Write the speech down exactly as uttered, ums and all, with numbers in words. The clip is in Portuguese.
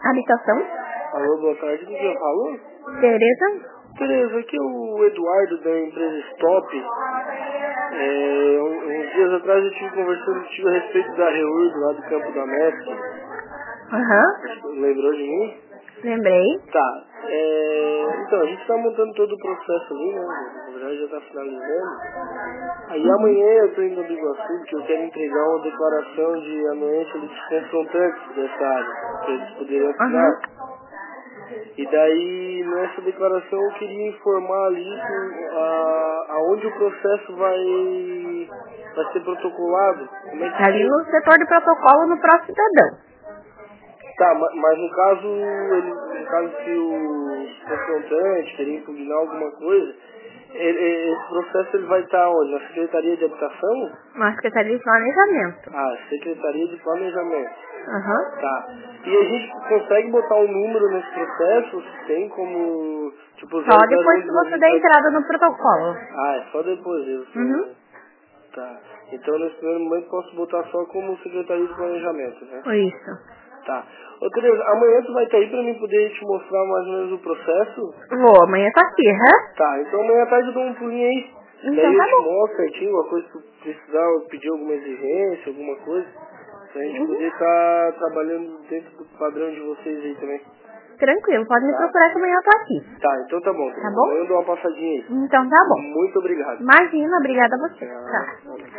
Habitação? Alô, boa tarde, quem já falou? Tereza? Tereza, aqui é o Eduardo da empresa Stop. É, um- uns dias atrás eu estive conversando contigo a respeito da REURB lá do Campo da Mestre. Aham. Uhum. Lembrou de mim? Lembrei. Tá. É, então, a gente está montando todo o processo ali, né? Na verdade já está finalizando. Aí Uhum. amanhã eu estou indo do Iguaçu, porque eu quero entregar uma declaração de anuência dos confrontantes dessa área, para eles poderem Aham. assinar. E daí, nessa declaração, eu queria informar ali que, a, aonde o processo vai, vai ser protocolado. Como é que Ali seria? no setor de protocolo no próximo cidadão. Tá, ma- mas no caso, ele, no caso se o confrontante querer impugnar alguma coisa, ele- ele- esse processo ele vai estar onde? Na Secretaria de Habitação? Na Secretaria de Planejamento. Ah, Secretaria de Planejamento. Aham. Tá. E a gente consegue botar um número nesse processo? Tem como, tipo, Só zero zero um depois de que você der noventa e sete? entrada no protocolo. Ah, é só depois isso. Uhum. Tá. Então, nesse primeiro momento, posso botar só como Secretaria de Planejamento, né? Isso. Tá. Ô, Tereza, amanhã tu vai estar aí pra mim poder te mostrar mais ou menos o processo? Vou, amanhã tá aqui, hã? Tá, então amanhã à tarde eu dou um pulinho aí. Então Daí eu tá te bom. mostro certinho, uma coisa que tu precisar, eu pedir alguma exigência, alguma coisa. Pra gente Uhum. poder estar trabalhando dentro do padrão de vocês aí também. Tranquilo, pode me Tá. procurar que amanhã eu tô aqui. Tá, então tá bom, Tá Tereza. Amanhã bom? eu dou uma passadinha aí. Então tá bom. Muito obrigado. Imagina, obrigada a você. Tchau. Tchau.